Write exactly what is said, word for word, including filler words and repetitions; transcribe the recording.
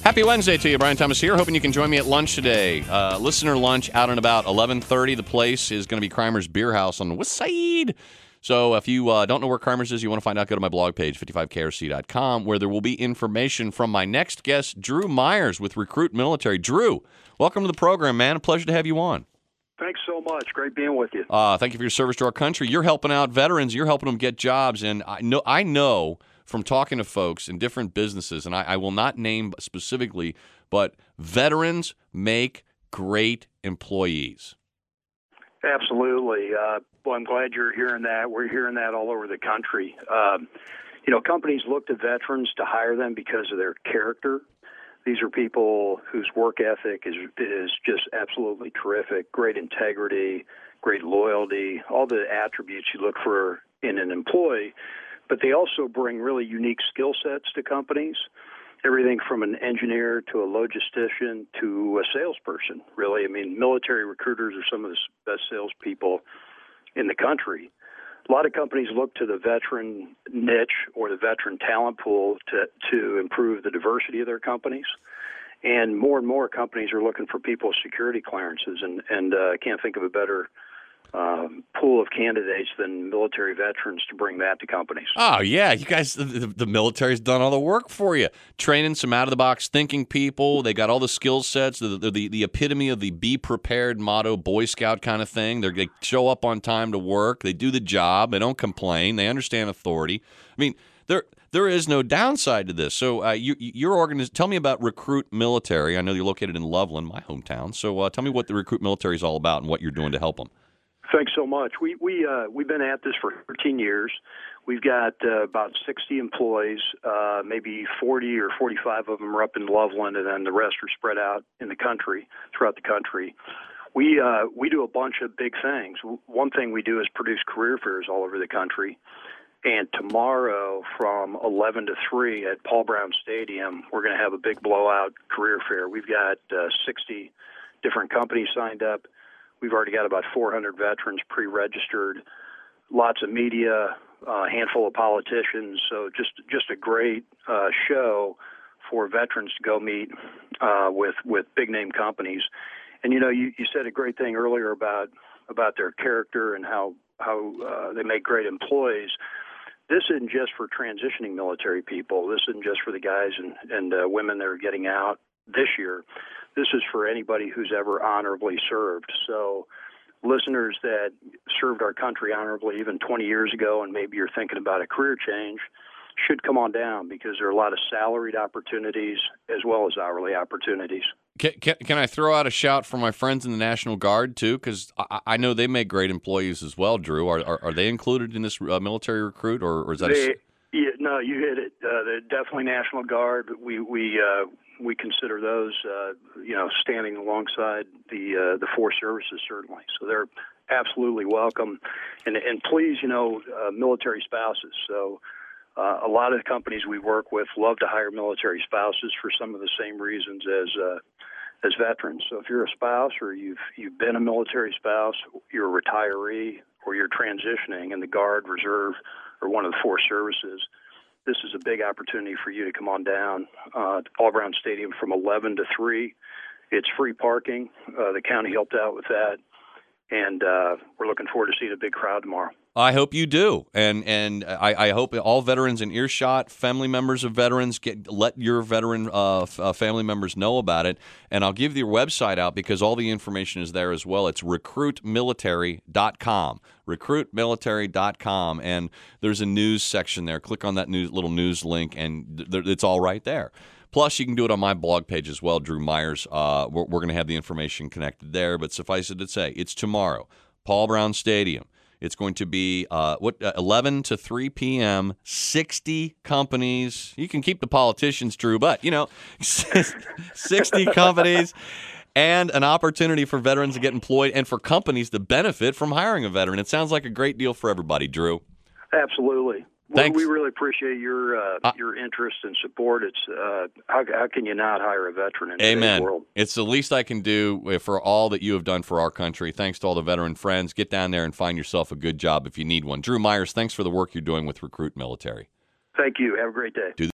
Happy Wednesday to you. Brian Thomas here. Hoping you can join me at lunch today. Uh, listener lunch out and about eleven thirty. The place is going to be Crimer's Beer House on the west side. So if you uh, don't know where Crimer's is, you want to find out, go to my blog page, fifty-five K R C dot com, where there will be information from my next guest, Drew Myers with Recruit Military. Drew, welcome to the program, man. A pleasure to have you on. Thanks so much. Great being with you. Uh, thank you for your service to our country. You're helping out veterans. You're helping them get jobs. And I know, I know from talking to folks in different businesses, and I, I will not name specifically, but veterans make great employees. Absolutely. Uh, well, I'm glad you're hearing that. We're hearing that all over the country. Um, you know, companies look to veterans to hire them because of their character. These are people whose work ethic is is just absolutely terrific, great integrity, great loyalty, all the attributes you look for in an employee. But they also bring really unique skill sets to companies, everything from an engineer to a logistician to a salesperson, really. I mean, military recruiters are some of the best salespeople in the country. A lot of companies look to the veteran niche or the veteran talent pool to, to improve the diversity of their companies. And more and more companies are looking for people with security clearances, and, and uh, I can't think of a better Um, pool of candidates than military veterans to bring that to companies. Oh, yeah. You guys, the, the military's done all the work for you. Training some out-of-the-box thinking people. They got all the skill sets, the, the, the epitome of the be prepared motto, Boy Scout kind of thing. They're, they show up on time to work. They do the job. They don't complain. They understand authority. I mean, there there is no downside to this. So uh, you, your organization, tell me about Recruit Military. I know you're located in Loveland, my hometown. So uh, tell me what the Recruit Military is all about and what you're doing to help them. Thanks so much. We we uh, we've been at this for thirteen years. We've got uh, about sixty employees. Uh, maybe forty or forty-five of them are up in Loveland, and then the rest are spread out in the country, throughout the country. We uh, we do a bunch of big things. One thing we do is produce career fairs all over the country. And tomorrow, from eleven to three at Paul Brown Stadium, we're going to have a big blowout career fair. We've got uh, sixty different companies signed up. We've already got about four hundred veterans pre-registered, lots of media, a handful of politicians. So just just a great uh, show for veterans to go meet uh, with with big name companies. And you know, you, you said a great thing earlier about about their character and how how uh, they make great employees. This isn't just for transitioning military people. This isn't just for the guys and and uh, women that are getting out this year. This is for anybody who's ever honorably served. So listeners that served our country honorably even twenty years ago, and maybe you're thinking about a career change, should come on down because there are a lot of salaried opportunities as well as hourly opportunities. Can, can, can I throw out a shout for my friends in the National Guard, too? Because I, I know they make great employees as well, Drew. Are are, are they included in this uh, military recruit, or, or is that they, a... yeah, no, you hit it. Uh, they're definitely National Guard. We we uh, we consider those, uh, you know, standing alongside the uh, the four services, certainly. So they're absolutely welcome. And, and please, you know, uh, military spouses. So uh, a lot of the companies we work with love to hire military spouses for some of the same reasons as uh, as veterans. So if you're a spouse or you've you've been a military spouse, you're a retiree, or you're transitioning in the Guard, Reserve, or one of the four services, this is a big opportunity for you to come on down uh, to Paul Brown Stadium from eleven to three. It's free parking. Uh, the county helped out with that, and uh, we're looking forward to seeing a big crowd tomorrow. I hope you do, and and I, I hope all veterans in earshot, family members of veterans, get let your veteran uh, f- uh, family members know about it. And I'll give your website out because all the information is there as well. It's recruit military dot com, recruit military dot com, and there's a news section there. Click on that news, little news link, and th- it's all right there. Plus, you can do it on my blog page as well, Drew Myers. Uh, we're we're going to have the information connected there, but suffice it to say, it's tomorrow, Paul Brown Stadium. It's going to be uh, what uh, eleven to three p.m., sixty companies. You can keep the politicians, Drew, but, you know, sixty companies and an opportunity for veterans to get employed and for companies to benefit from hiring a veteran. It sounds like a great deal for everybody, Drew. Absolutely. Thanks. Well, we really appreciate your uh, uh, your interest and support. It's uh, how, how can you not hire a veteran in Amen. today's world? It's the least I can do for all that you have done for our country. Thanks to all the veteran friends. Get down there and find yourself a good job if you need one. Drew Myers, thanks for the work you're doing with Recruit Military. Thank you. Have a great day. Do